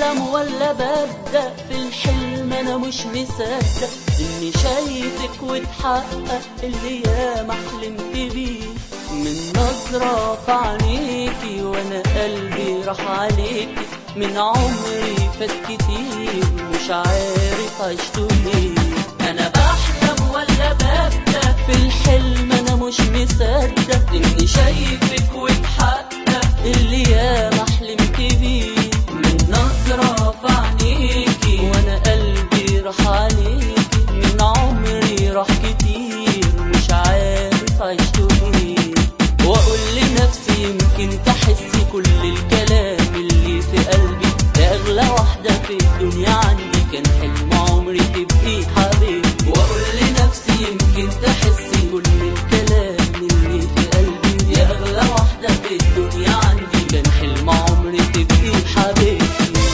بحلم ولا ببدأ في الحلم؟ أنا مش مصدق إني شايفك واتحقق اللي ياما حلمت بيه. من نظرة في عينيكي وأنا قلبي راح عليكي، من عمري فات كتير مش عارف عشته ليه. أنا بحلم ولا ببدأ في الحلم؟ أنا مش مصدق إني شايفك واتحقق اللي ياما حلمت بيه. من نظرة في عينيكي وأنا قلبي راح عليكي، من عمري راح كتير مش عارف عشته ليه. وأقول لنفسي يمكن تحسي كل الكلام اللي في قلبي، يا أغلى واحدة في الدنيا عندي، كان حلم عمري تبقي حبيبي. وأقول لنفسي يمكن تحسي كل الكلام اللي في قلبي، يا أغلى واحدة في الدنيا عندي، كان حلم عمري تبقي حبيبي.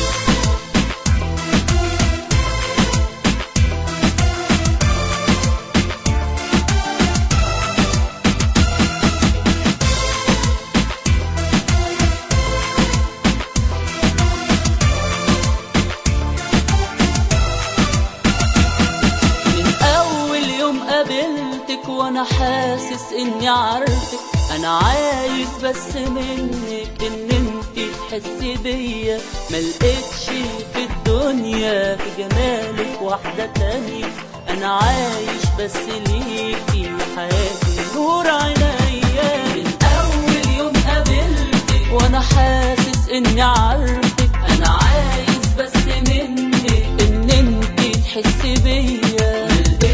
قابلتك وانا حاسس اني عارفك، انا عايز بس منك ان انتي تحسي بيا. ملقتش في الدنيا في جمالك واحدة تانية، انا عايش بس ليكي يا حياتي نور عينيا. من اول يوم قابلتك وانا حاسس اني عارفك، انا عايز بس منك ان انتي تحسي بيا.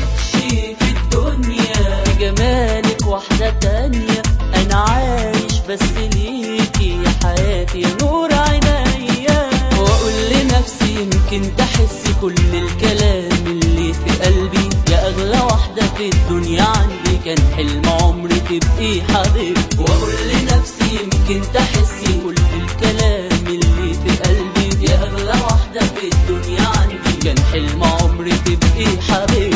جمالك واحدة تانية، أنا عايش بس ليكي يا حياتي يا نور عينيا. وأقول لنفسي يمكن تحسي كل الكلام اللي في قلبي، يا أغلى واحدة في الدنيا عندي، كان حلم عمري تبقي حبيبي. وأقول لنفسي يمكن تحسي كل الكلام اللي في قلبي، يا أغلى واحدة في الدنيا عندي، كان حلم عمري تبقي حبيبي.